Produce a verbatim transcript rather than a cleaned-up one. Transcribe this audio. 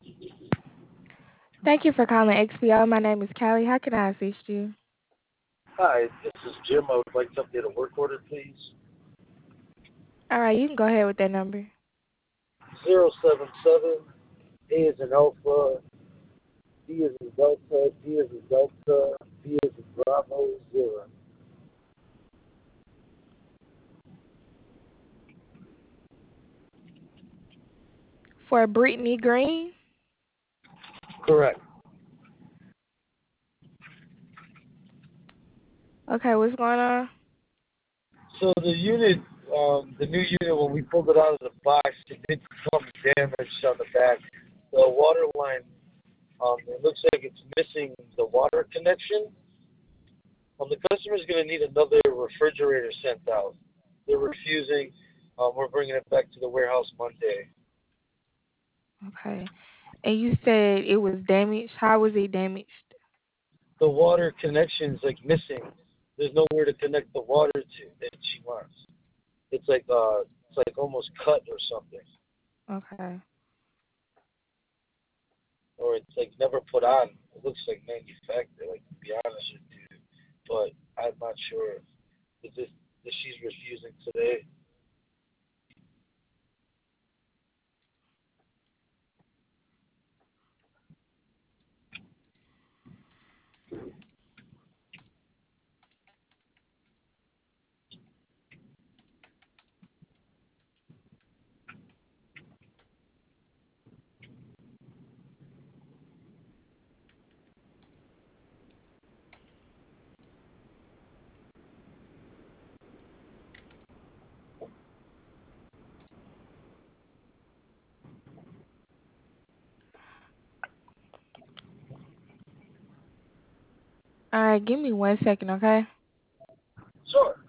Thank you for calling X P O. My name is Callie. How can I assist you? Hi, this is Jim. I would like to update a work order, please. All right, you can go ahead with that number. Zero seven seven. A is in Alpha, D is in Delta, D is in Delta, B is in Bravo, zero. For Brittany Green. Correct. Okay, what's going on? So the unit, um, the new unit, when we pulled it out of the box, it did come damaged on the back. The water line, um, it looks like it's missing the water connection. Um, the customer's going to need another refrigerator sent out. They're refusing. Um, we're bringing it back to the warehouse Monday. Okay. And you said it was damaged. How was it damaged? The water connection's like missing. There's nowhere to connect the water to that she wants. It's like uh, it's like almost cut or something, Okay. or it's like never put on. It looks like manufactured. Like to be honest with you, but I'm not sure. Is this that she's refusing today? All right, give me one second, okay? Sure.